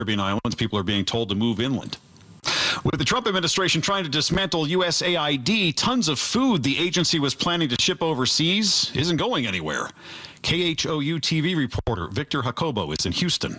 Caribbean islands. People are being told to move inland. With the Trump administration trying to dismantle USAID, tons of food the agency was planning to ship overseas isn't going anywhere. KHOU TV reporter Victor Jacobo is in Houston.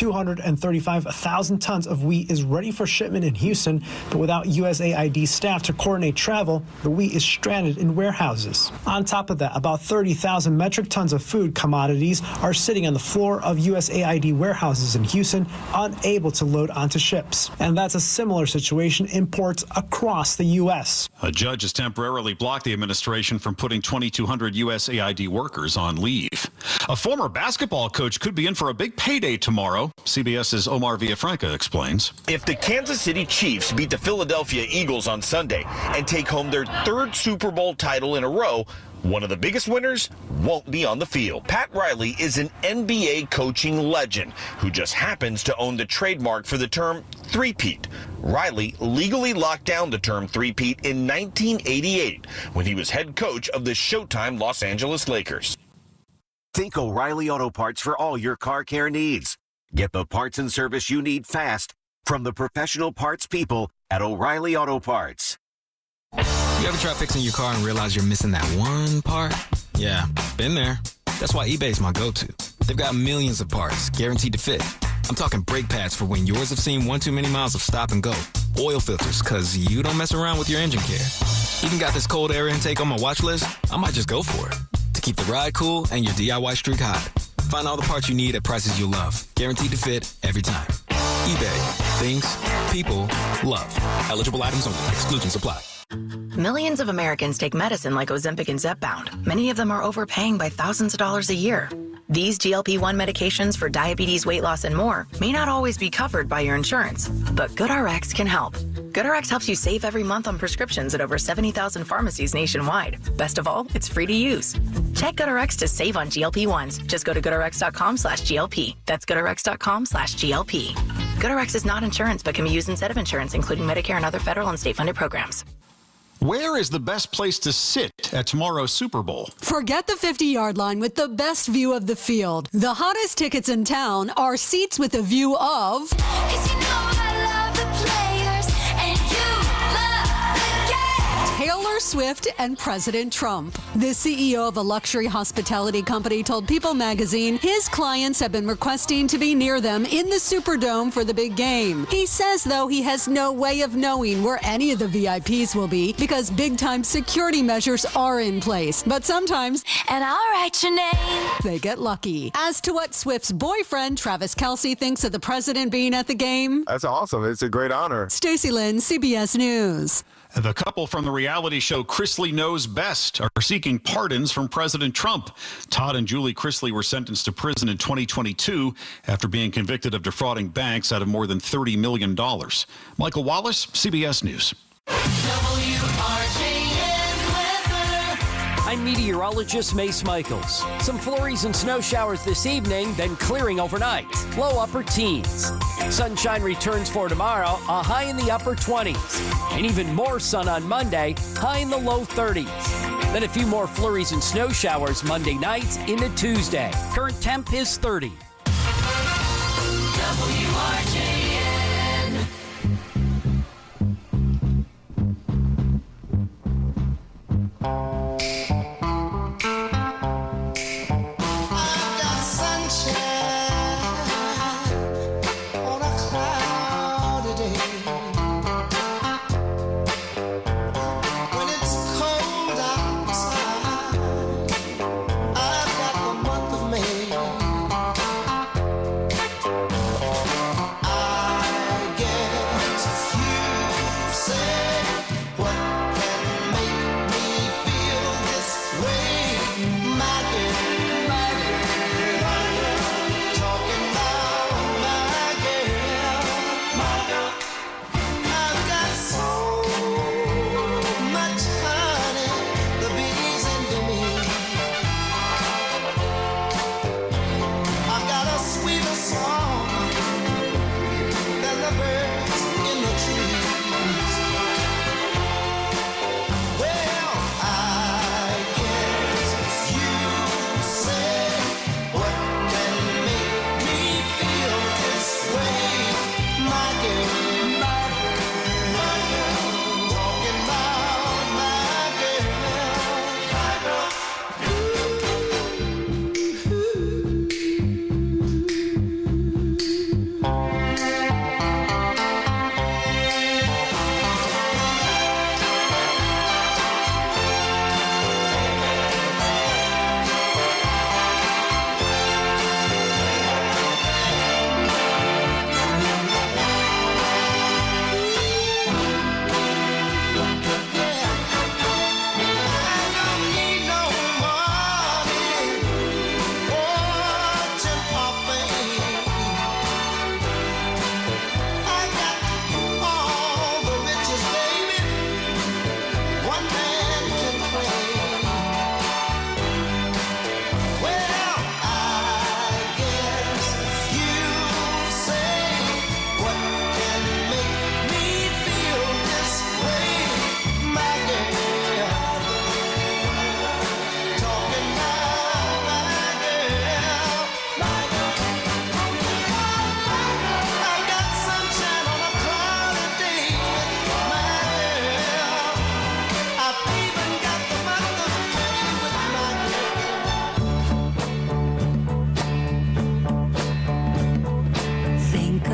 235,000 tons of wheat is ready for shipment in Houston, but without USAID staff to coordinate travel, the wheat is stranded in warehouses. On top of that, about 30,000 metric tons of food commodities are sitting on the floor of USAID warehouses in Houston, unable to load onto ships. And that's a similar situation in ports across the U.S. A judge has temporarily blocked the administration from putting 2,200 USAID workers on leave. A former basketball coach could be in for a big payday tomorrow. CBS's Omar Villafranca explains. If the Kansas City Chiefs beat the Philadelphia Eagles on Sunday and take home their third Super Bowl title in a row, one of the biggest winners won't be on the field. Pat Riley is an NBA coaching legend who just happens to own the trademark for the term three-peat. Riley legally locked down the term three-peat in 1988 when he was head coach of the Showtime Los Angeles Lakers. Think O'Reilly Auto Parts for all your car care needs. Get the parts and service you need fast from the professional parts people at O'Reilly Auto Parts. You ever try fixing your car and realize you're missing that one part? Yeah, been there. That's why eBay's my go-to. They've got millions of parts guaranteed to fit. I'm talking brake pads for when yours have seen one too many miles of stop and go. Oil filters, because you don't mess around with your engine care. Even got this cold air intake on my watch list. I might just go for it. To keep the ride cool and your DIY streak hot. Find all the parts you need at prices you'll love. Guaranteed to fit every time. eBay. Things, people, love. Eligible items only. Exclusions apply. Millions of Americans take medicine like Ozempic and Zepbound. Many of them are overpaying by thousands of dollars a year. These GLP-1 medications for diabetes, weight loss, and more may not always be covered by your insurance, but GoodRx can help. GoodRx helps you save every month on prescriptions at over 70,000 pharmacies nationwide. Best of all, it's free to use. Check GoodRx to save on GLP-1s. Just go to GoodRx.com/GLP. That's GoodRx.com/GLP. GoodRx is not insurance, but can be used instead of insurance, including Medicare and other federal and state-funded programs. Where is the best place to sit at tomorrow's Super Bowl? Forget the 50-yard line with the best view of the field. The hottest tickets in town are seats with a view of... Taylor Swift and President Trump. The CEO of a luxury hospitality company told People magazine his clients have been requesting to be near them in the Superdome for the big game. He says, though, he has no way of knowing where any of the VIPs will be because big-time security measures are in place. But sometimes, and I'll write your name, they get lucky. As to what Swift's boyfriend, Travis Kelce, thinks of the president being at the game, that's awesome. It's a great honor. Stacey Lynn, CBS News. The couple from the reality show Chrisley Knows Best are seeking pardons from President Trump. Todd and Julie Chrisley were sentenced to prison in 2022 after being convicted of defrauding banks out of more than $30 million. Michael Wallace, CBS News. I'm meteorologist Mace Michaels. Some flurries and snow showers this evening, then clearing overnight. Low upper teens. Sunshine returns for tomorrow, a high in the upper 20s. And even more sun on Monday, high in the low 30s. Then a few more flurries and snow showers Monday night into Tuesday. Current temp is 30. WRJN.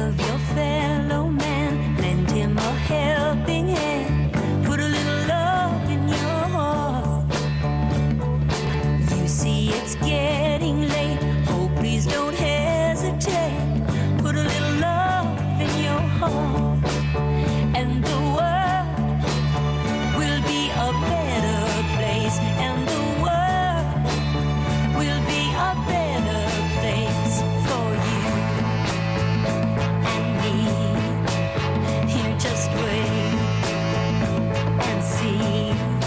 of your fellow man, lend him a helping hand, put a little love in your heart. You see it's getting late, oh please don't hesitate, put a little love in your heart, and the world will be a better place, and the world will be a better place for you and me. Here, just wait and see.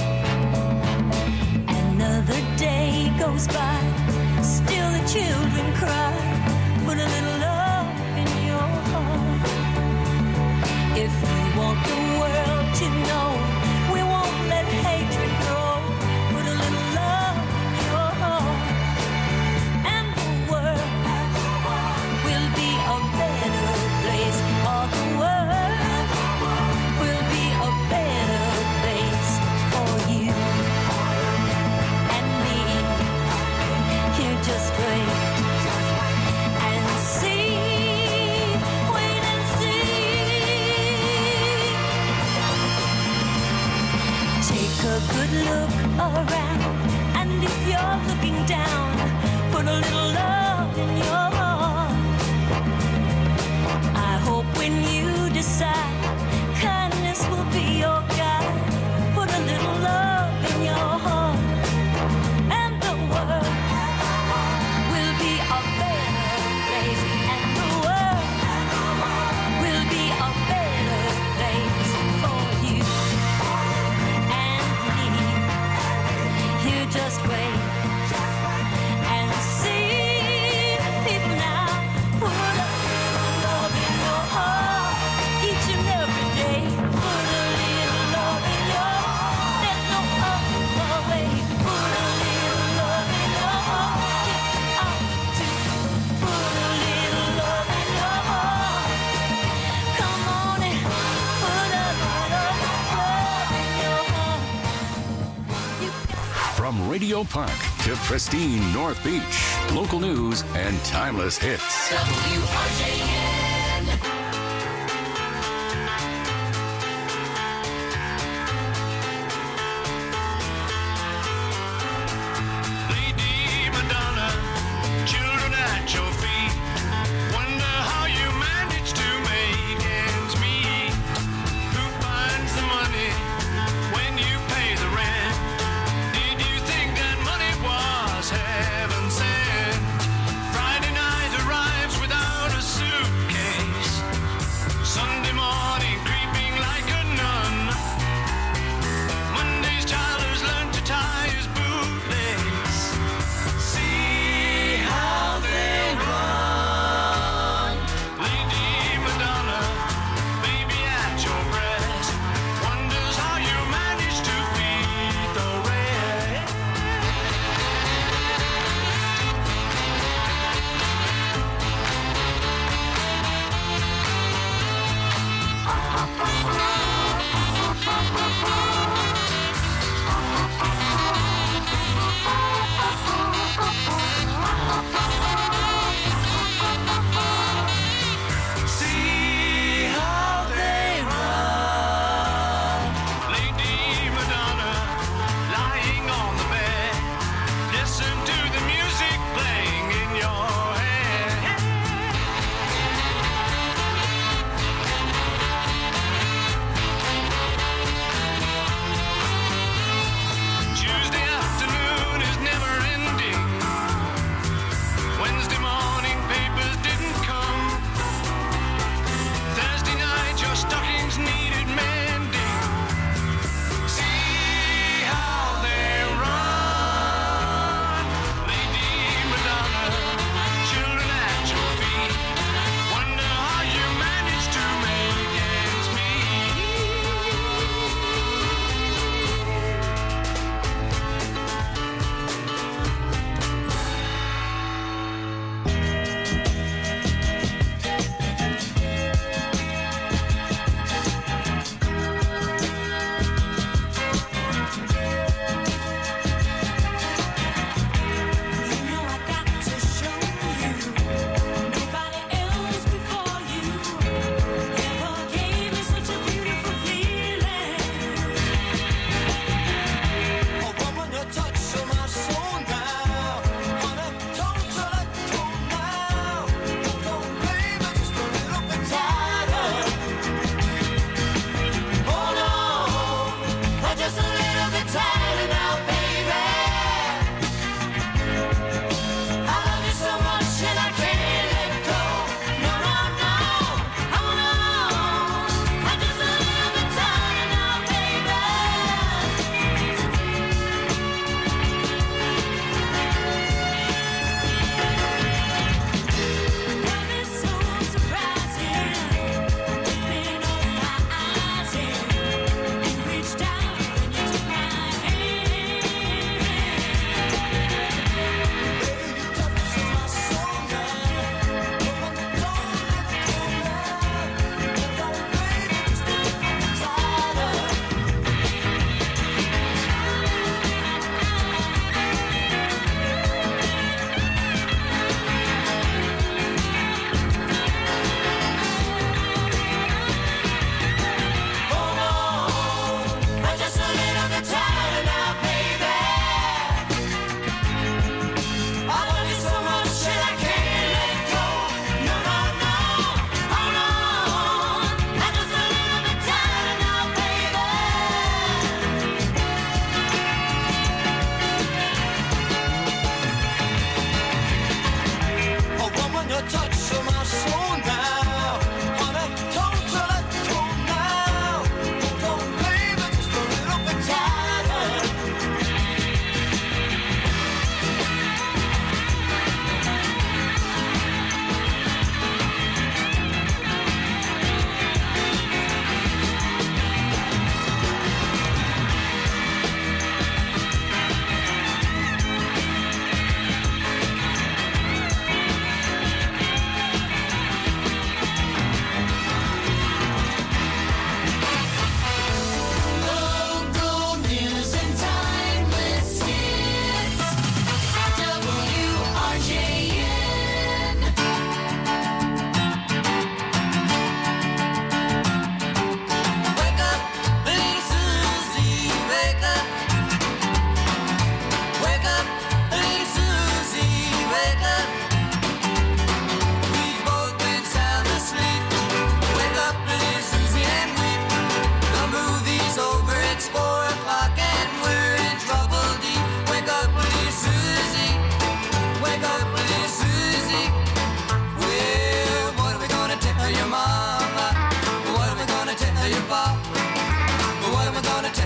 Another day goes by, still the children cry, put a little love in your heart. If you want the world to know we won't let hatred grow, put a little love in your heart, and the world will be a better place. All the world will be a better place for you and me. Here, just wait and see. Wait and see. Take a good look around, and if you're looking down, put a little love in your heart. I hope when you decide, kindness will be your guide. Put a little love in your heart, and the world will be a better place, and the world will be a better place for you and me. Here, just wait and see. People now, put a little love in your heart each and every day. Put a little love in your heart. There's no other way. Put a little love in your heart. Get out to put a little love in your heart. Come on and put a little love in your heart. From Radio Park to pristine North Beach, local news and timeless hits. WRJN. Lady Madonna, children at your feet. Wonder how you manage to make ends meet. Who finds the money when you pay the rent? Did you think that money was heaven sent? Friday night arrives without a suitcase. Sunday morning creeping like a nun. Monday's child has learned to tie his bootlace. See how they run. Lady Madonna, baby at your breast, wonders how you manage to feed the rest. See how they run. Lady Madonna, lying on the bed, listen to the music playing in your head.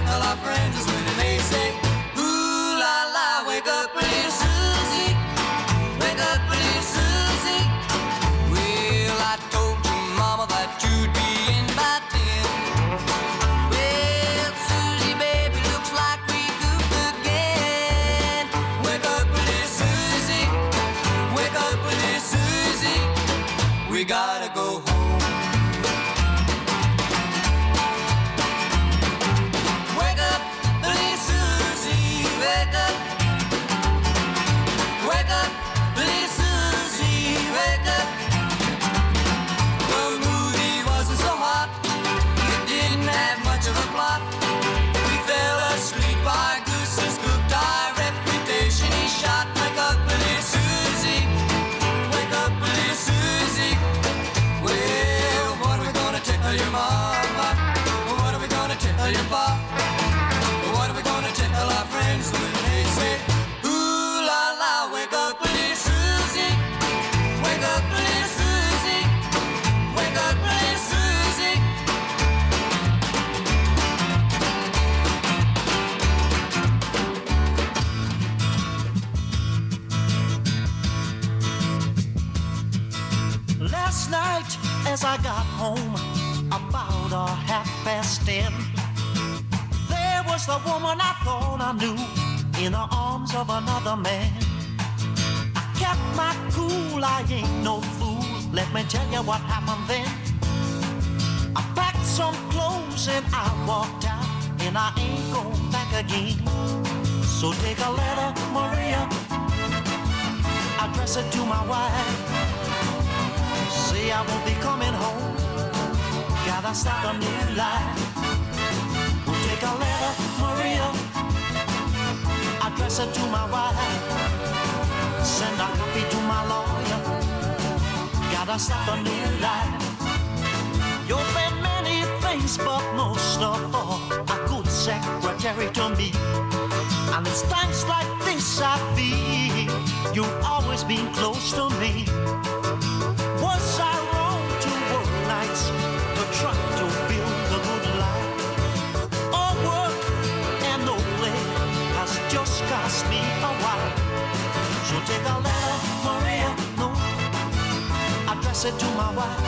tickle our friends is when they say, ooh la la, wake up little Susie, wake up little Susie. Well, I told your mama that you'd be in by 10. Well, Susie, baby, looks like we goofed again. Wake up little Susie, wake up little Susie, we gotta go home. What are we gonna tell our friends when they say, ooh la la, wake up little Susie, wake up little Susie, wake up little Susie. Last night as I got home about 10:30, there was the woman I thought I knew in the arms of another man. I kept my cool, I ain't no fool. Let me tell you what happened then. I packed some clothes and I walked out, and I ain't going back again. So take a letter, Maria, address it to my wife. Say I won't be coming home, gotta start a new life. We'll take a letter, Maria, address it to my wife. Send a copy to my lawyer, gotta start a new life. You've been many things, but most of all, a good secretary to me. And it's times like this I feel you've always been close to me. Was I wrong to work nights to try to build a good life? All work and no play has just cost me a while. So take a letter, Maria, no, address it to my wife.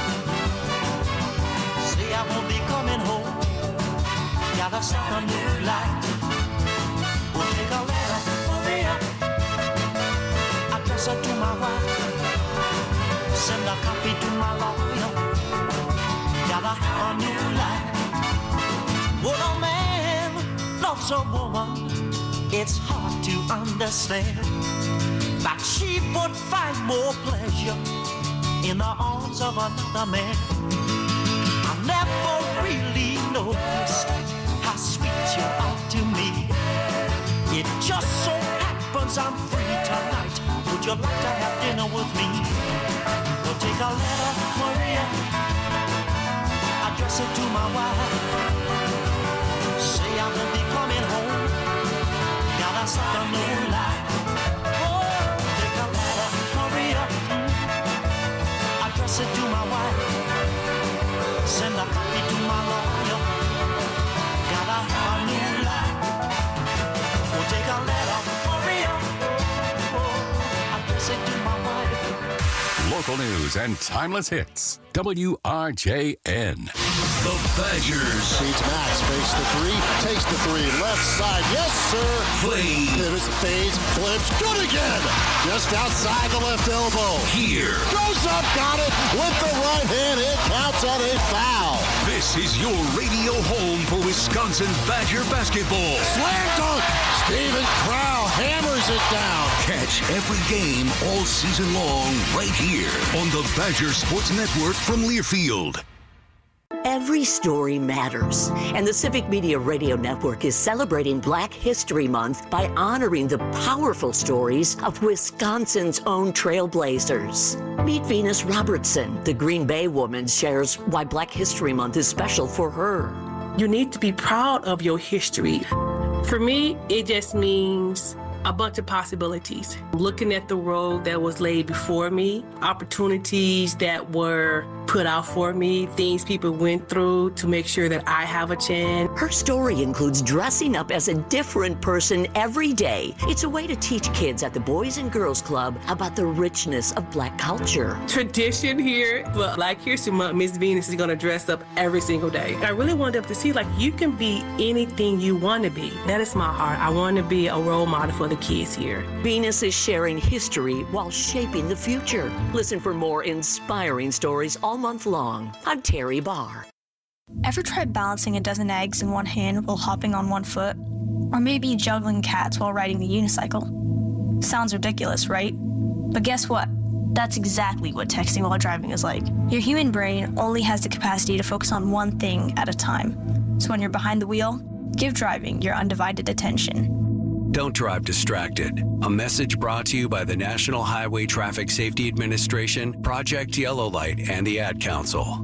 Say I won't be coming home, gotta start a new life. We'll take a letter, Maria, address it to my wife. Send a copy to my lawyer, gotta have a new life. When a man loves a woman, it's hard to understand that she would find more pleasure in the arms of another man. I never really noticed how sweet you are to me. It just so happens I'm free tonight. Would you like to have dinner with me? Well, take a letter, Maria, address it to my wife. Say I won't be coming home, gotta start a new life. Oh, take a letter, Maria, address it to my wife. Send a copy to my lawyer, gotta have a new life. We'll take a letter, Maria, address it to my wife. Local news and timeless hits. WRJN. The Badgers. Feeds Max, face the three, takes the three, left side, yes sir. Play. Pivots, fades, flips, good again. Just outside the left elbow. Here. Goes up, got it, with the right hand, it counts on a foul. This is your radio home for Wisconsin Badger basketball. Slam dunk, Steven Crowl hammers it down. Catch every game all season long right here on the Badger Sports Network from Learfield. Every story matters, and the Civic Media Radio Network is celebrating Black History Month by honoring the powerful stories of Wisconsin's own trailblazers. Meet Venus Robertson. The Green Bay woman shares why Black History Month is special for her. You need to be proud of your history. For me, it just means a bunch of possibilities. Looking at the road that was laid before me, opportunities that were put out for me, things people went through to make sure that I have a chance. Her story includes dressing up as a different person every day. It's a way to teach kids at the Boys and Girls Club about the richness of Black culture. Tradition here, but Black History Month, Miss Venus is going to dress up every single day. I really wanted them to see, like, you can be anything you want to be. That is my heart. I want to be a role model for the kids here. Venus is sharing history while shaping the future. Listen for more inspiring stories all month long. I'm Terry Barr. Ever tried balancing a dozen eggs in one hand while hopping on one foot? Or maybe juggling cats while riding the unicycle? Sounds ridiculous, right? But guess what? That's exactly what texting while driving is like. Your human brain only has the capacity to focus on one thing at a time. So when you're behind the wheel, give driving your undivided attention. Don't drive distracted. A message brought to you by the National Highway Traffic Safety Administration, Project Yellow Light, and the Ad Council.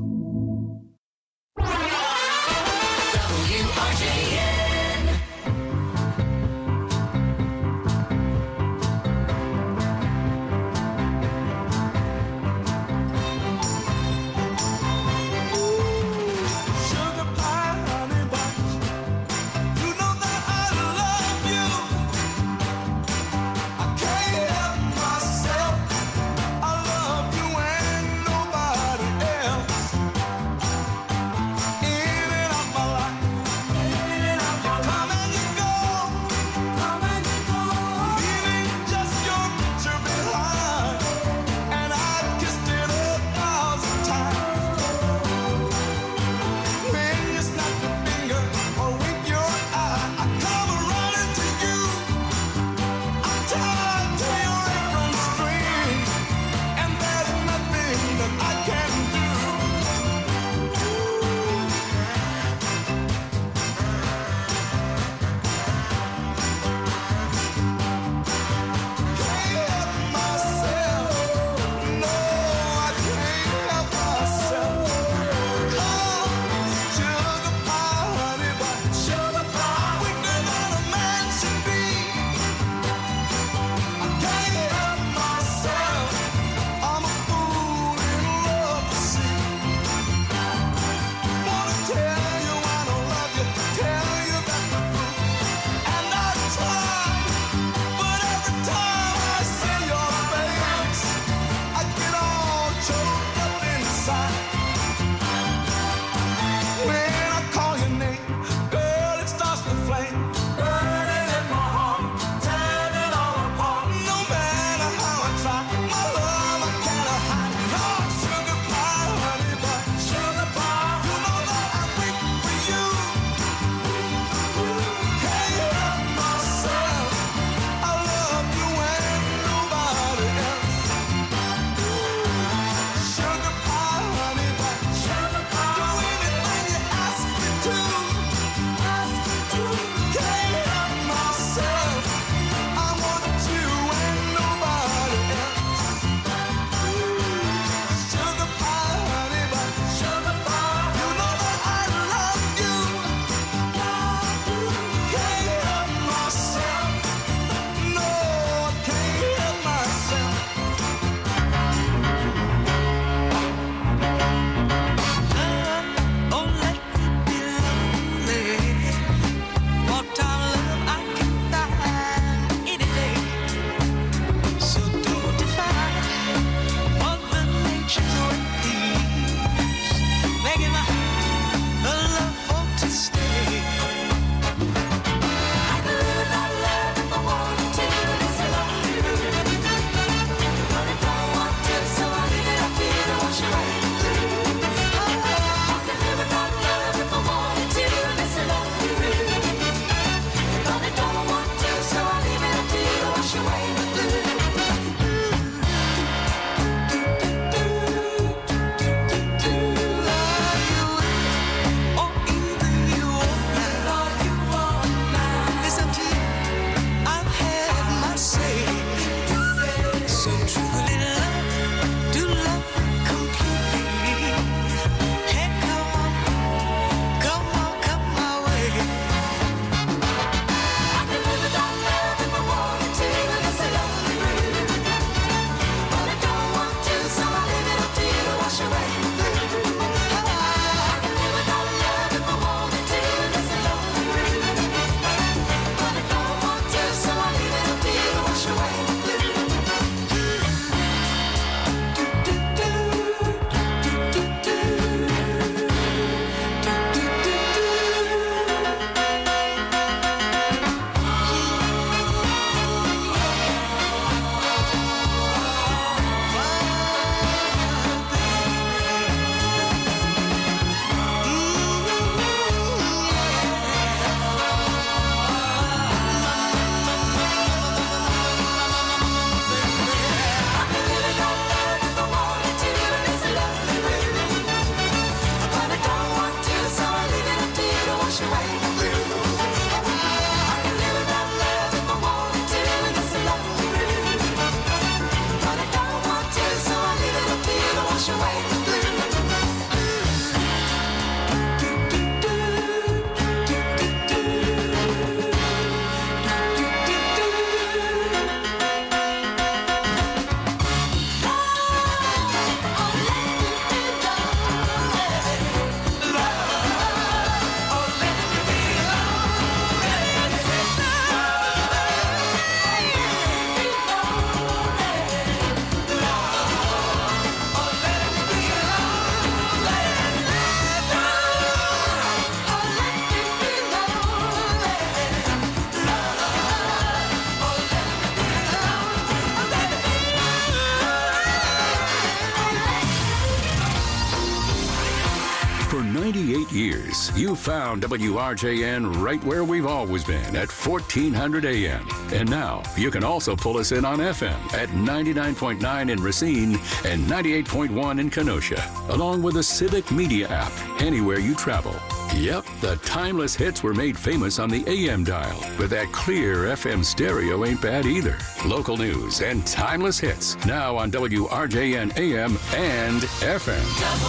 For 98 years, you found WRJN right where we've always been at 1400 AM. And now you can also pull us in on FM at 99.9 in Racine and 98.1 in Kenosha, along with the Civic Media app anywhere you travel. Yep, the timeless hits were made famous on the AM dial, but that clear FM stereo ain't bad either. Local news and timeless hits now on WRJN AM and FM.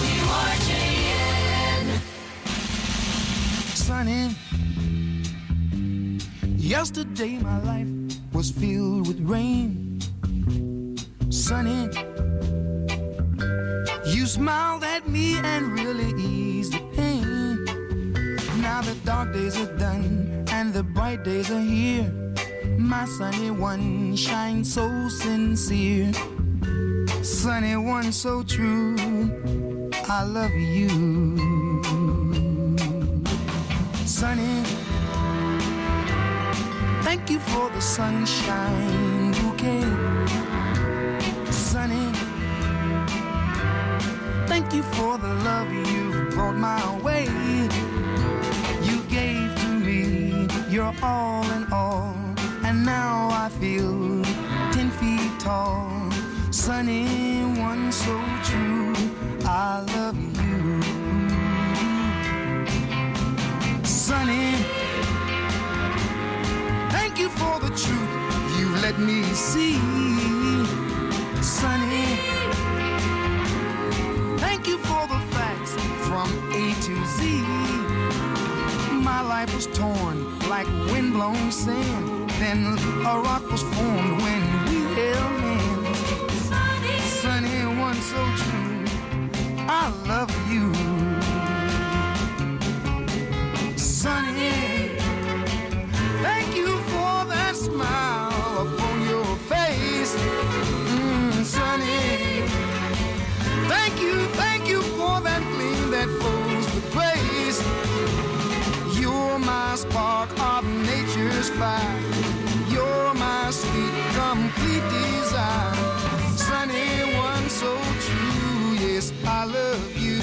WRJN. Sunny, yesterday my life was filled with rain. Sunny, you smiled at me and really eased the pain. Now the dark days are done and the bright days are here. My sunny one shines so sincere. Sunny one so true, I love you. Sunny, thank you for the sunshine bouquet. Sunny, thank you for the love you brought my way. You gave to me your all in all, and now I feel 10 feet tall. Sunny one so true, I love you. Sunny, thank you for the truth you let me see. Sunny, thank you for the facts from A to Z. My life was torn like windblown sand. Then a rock was formed when we held hands. Sunny one so true, I love you. Sunny, thank you for that smile upon your face. Sunny, thank you for that gleam that flows with grace. You're my spark of nature's fire. You're my sweet, complete desire. Sunny one so true, yes, I love you.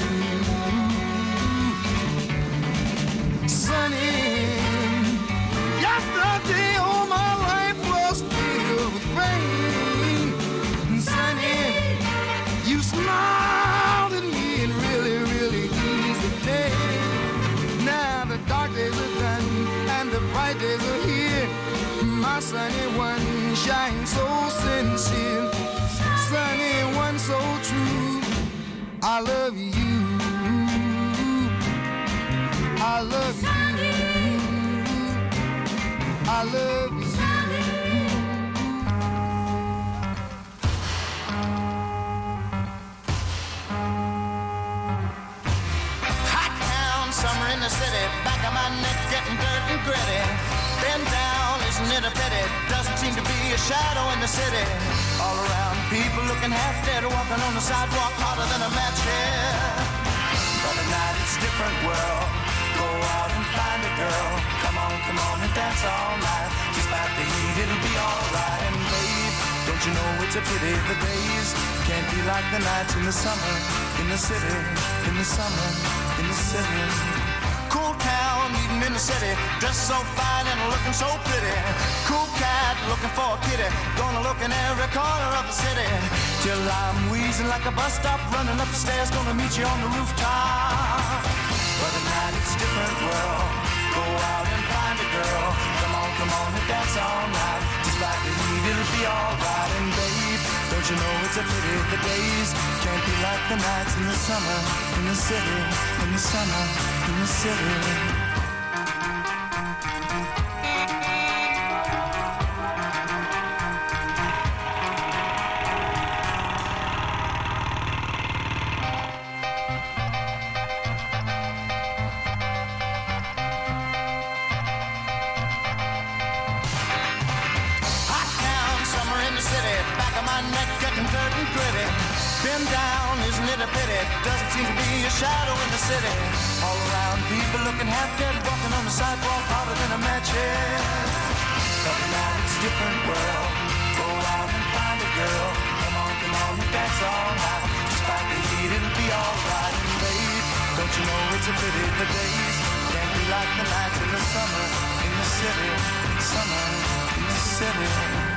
Sunny, yesterday all my life was filled with rain. Sunny, you smiled at me and really, really eased the pain. Now the dark days are done and the bright days are here. My sunny one shines so sincere. Sunny one so true, I love you. I love you. I love you. Hot town, summer in the city, back of my neck getting dirt and gritty. Been down, isn't it a pity? Doesn't seem to be a shadow in the city. All around, people looking half dead, walking on the sidewalk harder than a match here. But at night it's a different world. Go out and find a girl. Come on and dance all night. Despite the heat, it'll be alright. And babe, don't you know it's a pity the days can't be like the nights in the summer, in the city, in the summer, in the city. Cool town, meeting in the city, dressed so fine and looking so pretty. Cool cat, looking for a kitty, gonna look in every corner of the city. Till I'm wheezing like a bus stop, running up the stairs, gonna meet you on the rooftop. But at night it's a different world. Go out and find a girl. Come on and dance all night. Just like the heat, it'll be alright. And babe, don't you know it's a pity the days can't be like the nights in the summer, in the city, in the summer, in the city. Been down, isn't it a pity? Doesn't seem to be a shadow in the city. All around, people looking half dead, walking on the sidewalk harder than a match head. But now it's a different world. Go out and find a girl. Come on and dance all night. Despite the heat, it'll be alright. And babe, don't you know it's a pity the days can't be like the nights in the summer in the city. Summer in the city.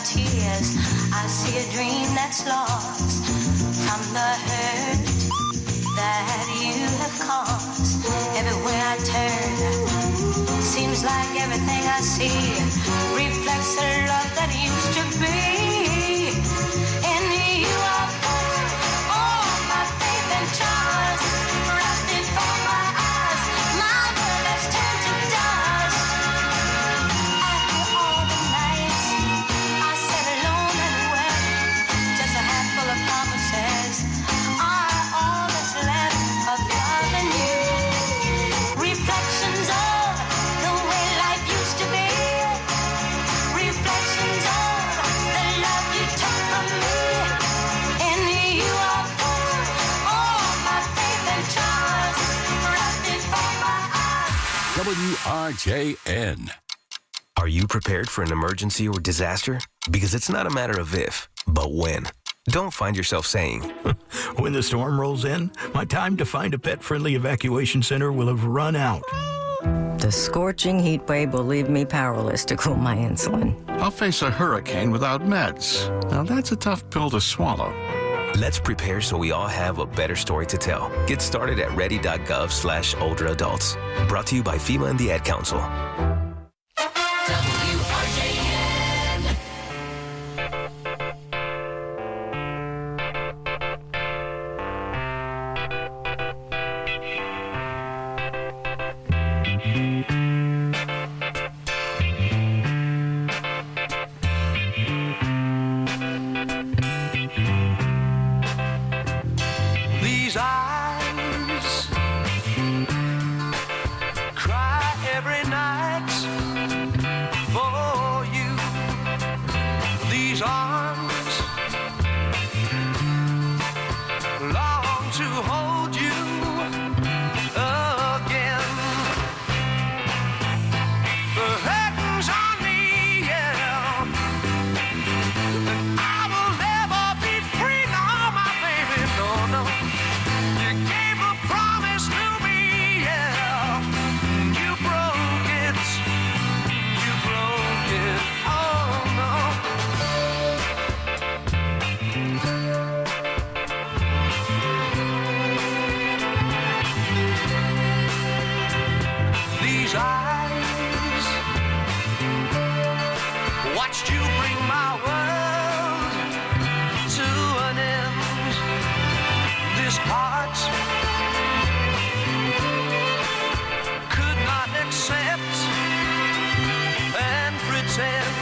tears. I see a dream that's lost from the hurt that you have caused. Everywhere I turn, seems like everything I see reflects the love that used to be. In you I put all my faith and trust, wrapped before my eyes. My world has turned to dust. After all the nights I sat alone and wept, just a handful of promises are all that's left of loving you. Reflections of the way life used to be. Reflections of the love you took from me. In you I put all my faith and trust, wrapped before my eyes. WRJN. Are you prepared for an emergency or disaster? Because it's not a matter of if, but when. Don't find yourself saying, when the storm rolls in, my time to find a pet-friendly evacuation center will have run out. The scorching heat wave will leave me powerless to cool my insulin. I'll face a hurricane without meds. Now that's a tough pill to swallow. Let's prepare so we all have a better story to tell. Get started at ready.gov/older adults. Brought to you by FEMA and the Ad Council. These eyes cry every night for you. These arms long to hold you again. The curtains on me, yeah. I will never be free, no, my baby, no, no. You gave a promise to me, yeah. You broke it. You broke it. Oh no. These eyes watched you bring my world to an end. This heart could not accept and pretend.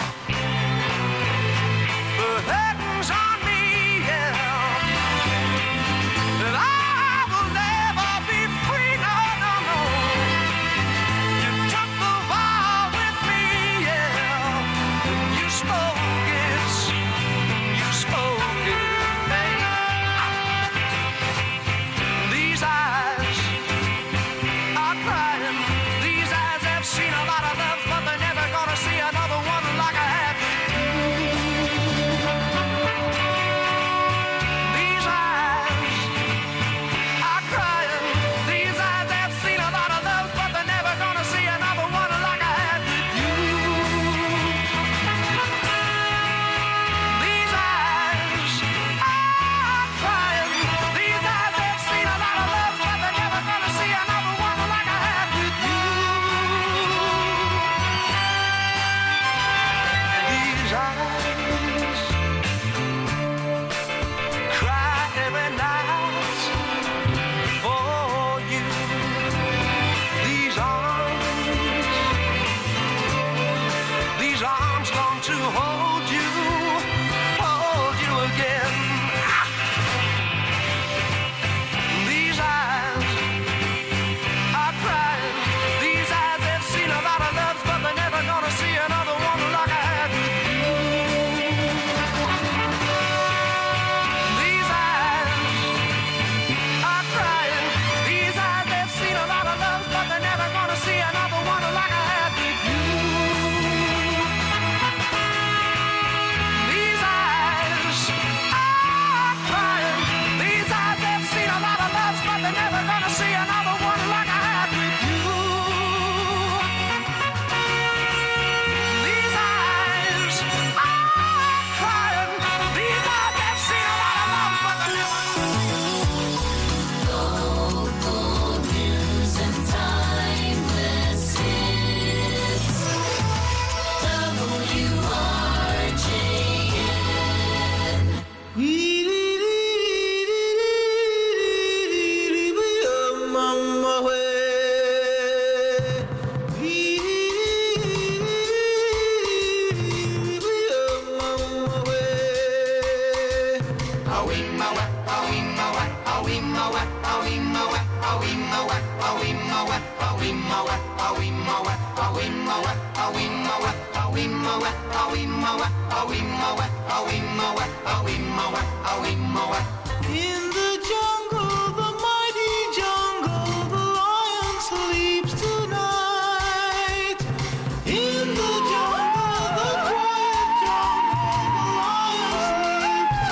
The curtains on me, yeah, that I will never be free, no, no, no. You took the vow with me, yeah, and you spoke it, you spoke it, hey. These eyes are crying. These eyes have seen a lot of love, but they're never gonna see another one like I had with you. These eyes are crying. These eyes have seen a lot of love, but they're never gonna see another one like I had with you. These eyes are crying. These eyes have seen a lot of love, but they're never gonna see another one like I had with you. These eyes cry every night for you. These arms long to hold you again. These eyes are crying. These eyes have seen a lot of loves, but they're never gonna see another one like I had with you. These eyes are crying. These eyes have seen a lot of loves, but they're never gonna see another one like I had with you. In the jungle, the mighty jungle, the lion sleeps tonight. In the jungle, the quiet jungle, the lion sleeps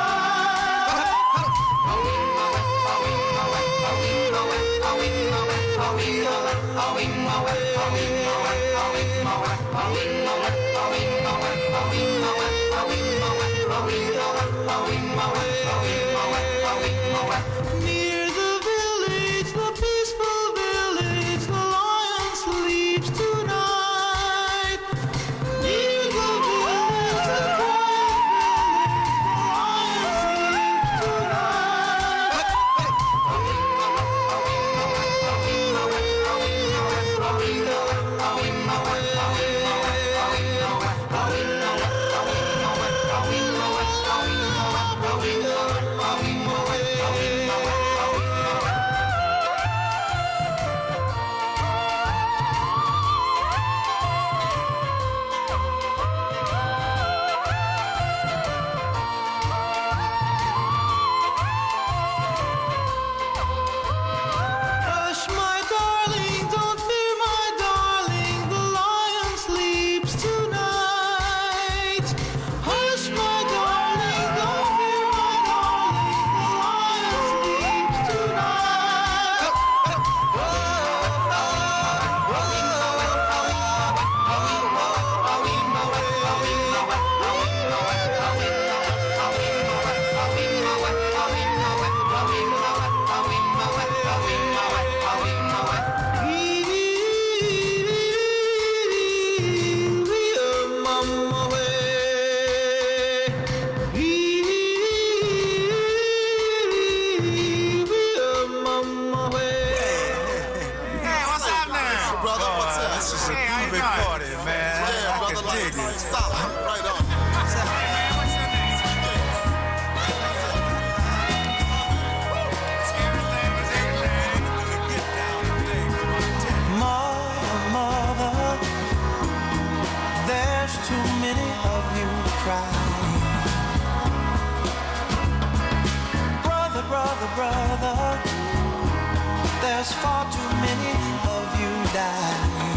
Near the village, the peaceful village, the lion sleeps tonight. Near the village, the quiet village, the lion Hush, my darling, don't fear, my darling, the lion sleeps tonight. Hush, my darling, don't fear, my darling, the lion sleeps Hey, what's up now? Brother, what's up? This is a big party, man. Yeah, brother, I can dig it. Solid. Right on. Mother, there's too many of you crying. Brother, brother, brother, there's far too many of you dying.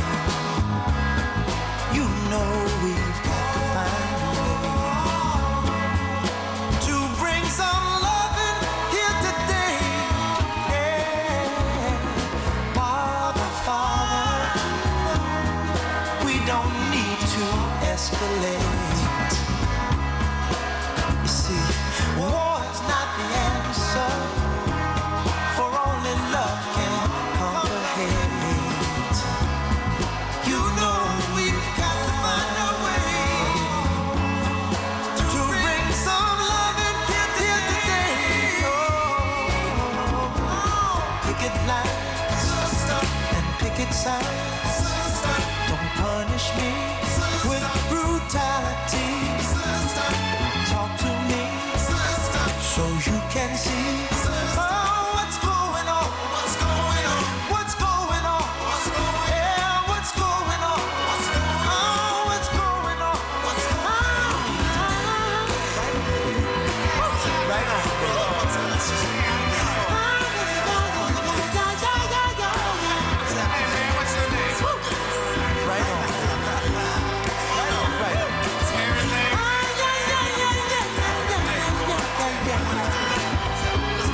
You know we've got to find a way to bring some loving here today. Yeah. Father, Father, we don't need to escalate. You see, war is not the answer, for only love can conquer hate. You know we've got to find a way to bring some loving here today. Picket lines and picket signs. Don't punish me with brutality. Talk to me so you can see. What's going on? What's going on? What's going on? What's going on? Yeah, what's going on? What's going on? What's going on? What's going on? Right on, brother. What's on? Hey, man, what's your name? Right on. Right on, right on. Everything.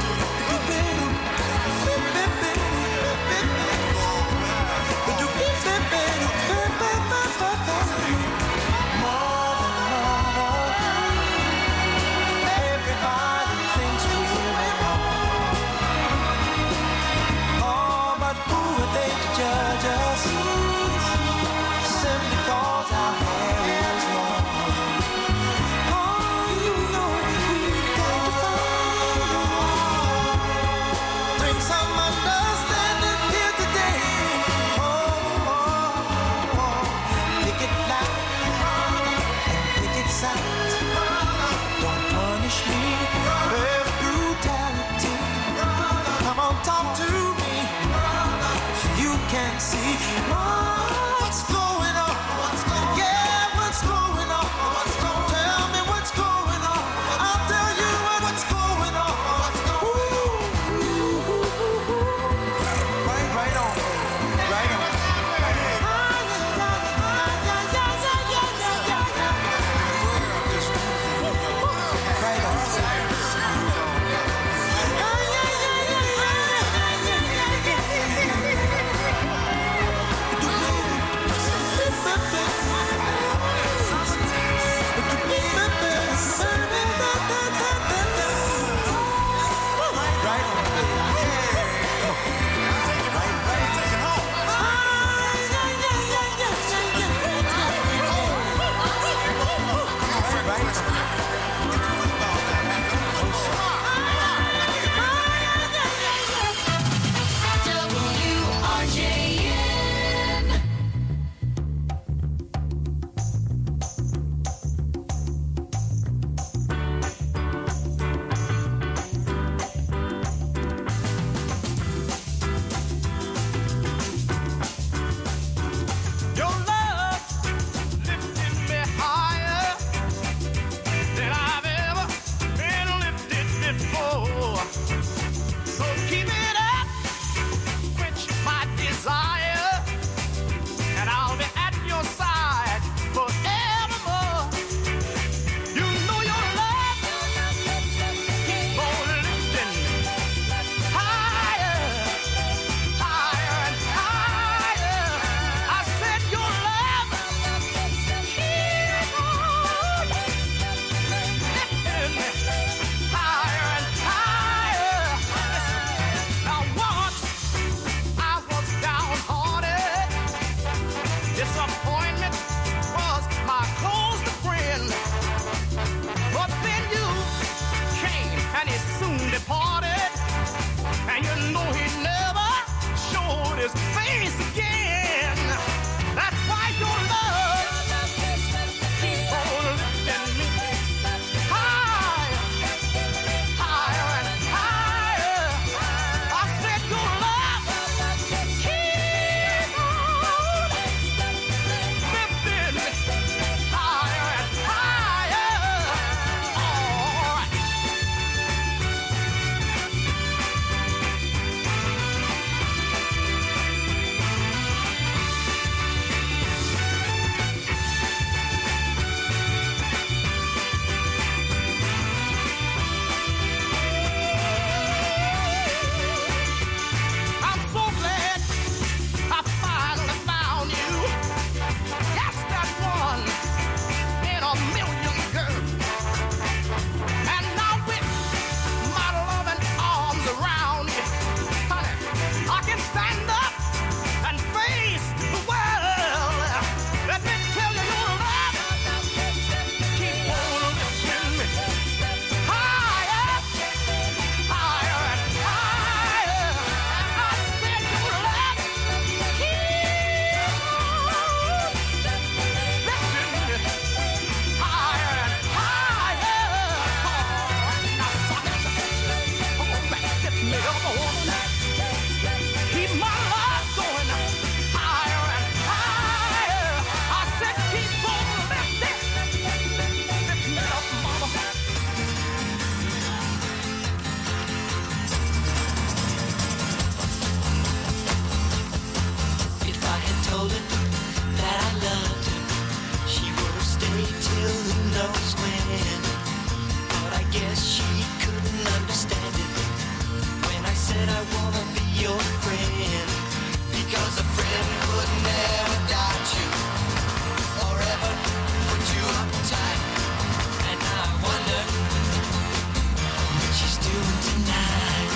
knows when. But I guess she couldn't understand it when I said I wanna be your friend. Because a friend would never doubt you or ever put you uptight. And now I wonder what she's doing tonight.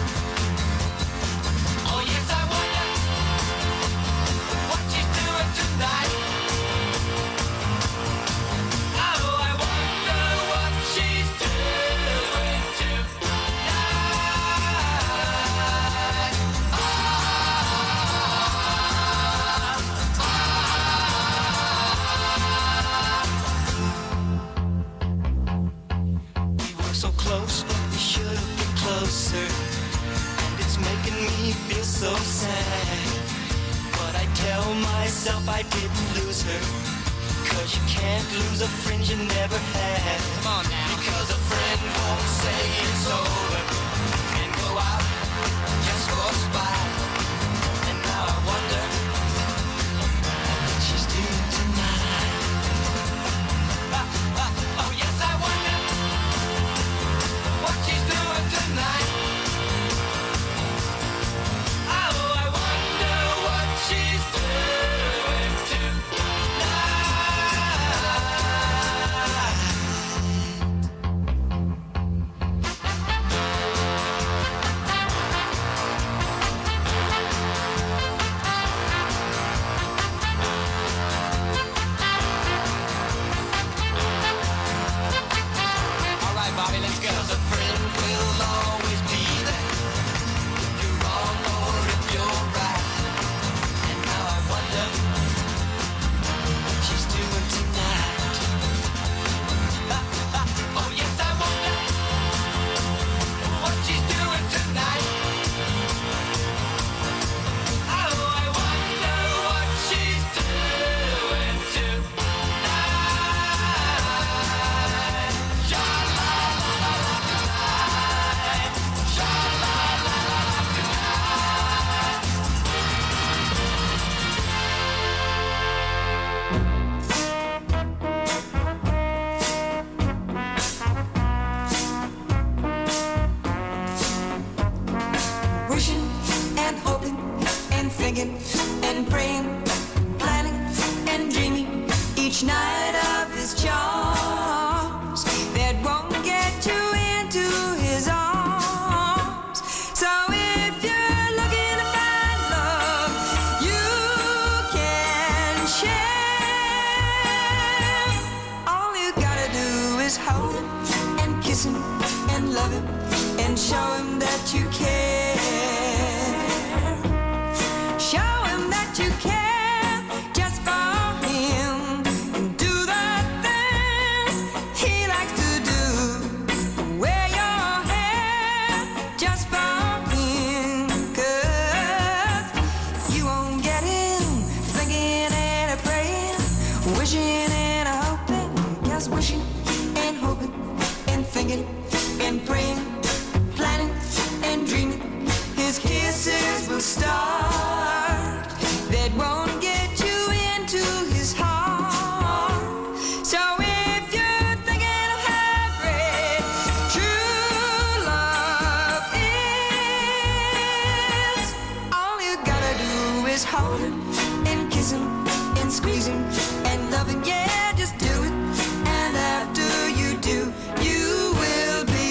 Oh yes, I wonder what she's doing tonight. Oh, I wonder what she's doing tonight. We were so close, but we should have been closer. And it's making me feel so sad. But I tell myself I didn't lose her. 'Cause you can't lose a friend you never had. Come on now. Because a friend won't say it's over and go out just for a spite. And now I wonder what she's doing tonight. Oh yes, I wonder what she's doing tonight. Oh, I wonder what she's doing tonight. All right, Bobby, let's go. 'Cause a friend will always be there if you're wrong or if you're right. And now I wonder what she's doing tonight. Oh yes, I wonder what she's doing tonight. Oh, I wonder what she's doing tonight. Sha-la-la-la tonight. Sha-la-la-la tonight. Wishing and hoping and thinking and praying, planning and dreaming each night of his charms that won't get you into his arms. So if you're looking to find love, you can share. All you gotta do is hold him and kiss him and love him and show him that you care. Show him that you care just for him and do the things he likes to do. Wear your hair just for him, 'cause you won't get him thinking and a praying, wishing and a hoping, just wishing and hoping and thinking and praying, planning and dreaming. His kisses will start that won't get you into his heart. So if you're thinking of how great true love is, all you gotta do is hold him and kiss him and squeeze him and love him. Yeah, just do it. And after you do, you will be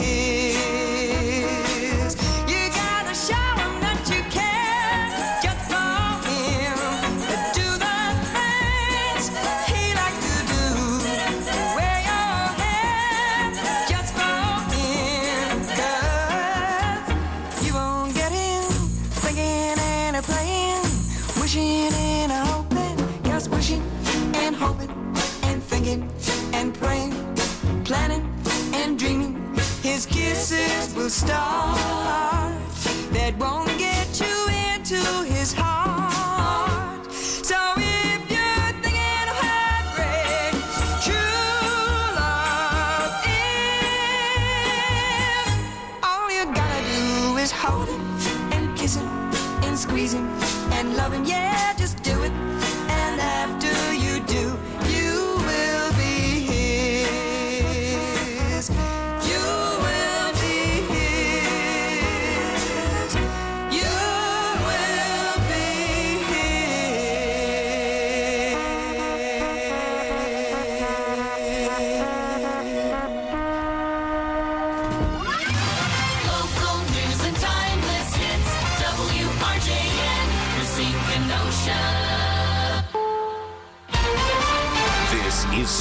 his. You gotta show him that you care just for him. Do the things he likes to do. Wear your hair just for him. 'Cause you won't get him thinking and a playing, wishing and a hoping, just wishing and hoping and thinking and praying, planning and dreaming. His kisses will start that won't get you into his heart. So if you're thinking of how great true love is, all you gotta do is hold him and kiss him and squeeze him and love him. Yeah, just do it. And after you do, you will be his.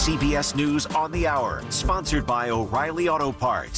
CBS News on the Hour, sponsored by O'Reilly Auto Parts.